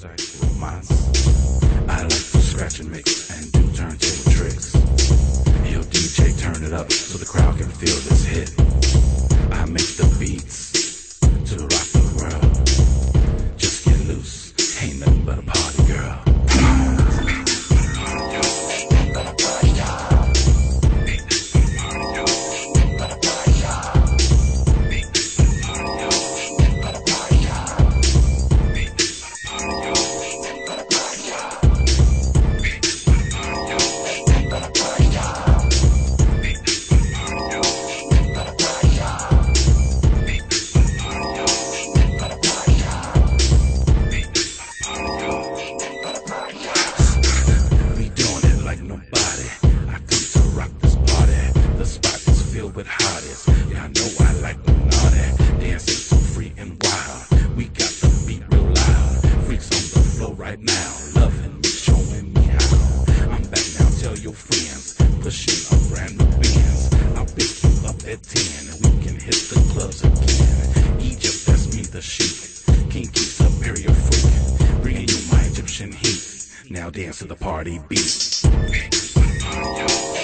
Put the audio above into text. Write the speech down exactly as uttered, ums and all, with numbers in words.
sex, romance. I like to scratch and mix and do turntable tricks. Yo, D J, turn it up so the crowd can feel this hit. I make the beats to rock the world. Just get loose, ain't nothing but a party girl. With hottest, yeah, I know I like them naughty, dancing so free and wild. We got the beat real loud, freaks on the floor right now, loving me, showing me how. I'm back now, tell your friends, pushing a brand new Benz. I'll pick you up at ten, and we can hit the clubs again. Egypt, that's me, the chic, kinky, superior freak, bringing you my Egyptian heat. Now dance to the party beat.